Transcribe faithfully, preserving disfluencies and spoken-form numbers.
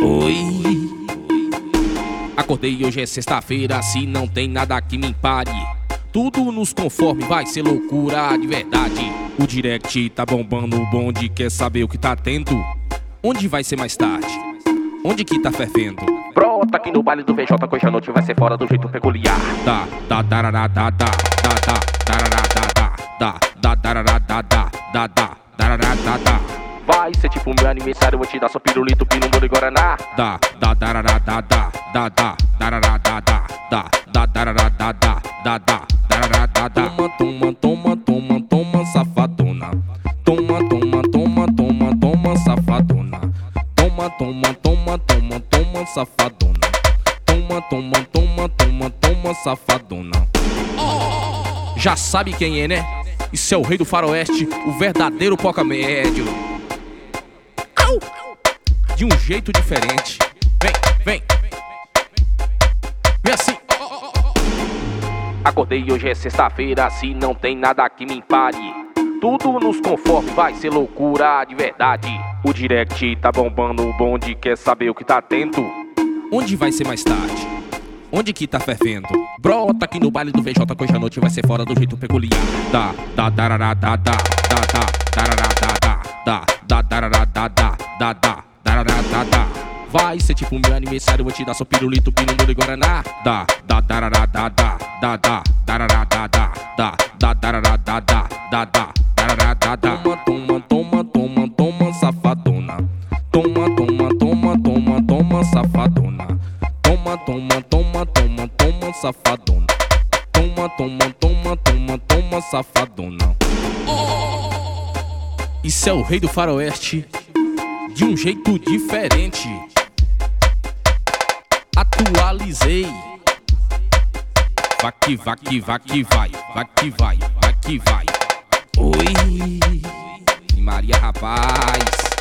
Oi. Acordei, hoje é sexta-feira, se não tem nada que me pare. Tudo nos conforme, vai ser loucura de verdade. O direct tá bombando, o bonde quer saber o que tá tendo. Onde vai ser mais tarde? Onde que tá fervendo? Brota aqui no baile do V J, que hoje a noite vai ser fora do jeito peculiar. Da, da, darará, da, da, da, da, darará, da, da, da, da, darará, da, da, da, da, darará, da, da. Vai ser tipo meu aniversário, vou te dar só pirulito, pinumbo e guaraná. Da, da, darará, da, da, da, da, darará, da, da, da, da, darará, da, da, da, da, darará, da, da. Toma, toma, toma, toma, toma, safadona. Toma, toma, toma, toma, toma, safadona. Toma, toma, toma, toma, toma, safadona. Toma, toma, toma, toma, toma, safadona. Já sabe quem é, né? Isso é o rei do faroeste, o verdadeiro poca médio. De um jeito diferente. Vem, vem. Vem assim. Acordei, hoje é sexta-feira, se não tem nada que me pare. Tudo nos conforme, vai ser loucura de verdade. O direct tá bombando, o bonde quer saber o que tá tendo. Onde vai ser mais tarde? Onde que tá fervendo? Brota aqui no baile do V J, que hoje a noite vai ser fora do jeito peculiar. Da, da, darará, da, da, da, da, darará, da, da, da, da, darará, da, da, da, da, darará, da, da. Vai ser tipo meu aniversário, vou te dar só pirulito, pinumbo e guaraná. Da, da, darará, da, da, da, da, darará, da, da, da, da, darará, da, da, da, da, darará, da, da. Toma, toma, toma, toma, toma, safadona. Toma, toma, toma, toma, toma, safadona. Toma, toma, toma, toma, toma, safadona. Toma, toma, toma, toma, toma, safadona. Isso é o rei do faroeste, de um jeito diferente. Atualizei. Vai que vai que vai que vai, vai que vai, vai que vai. Oi, Maria, rapaz.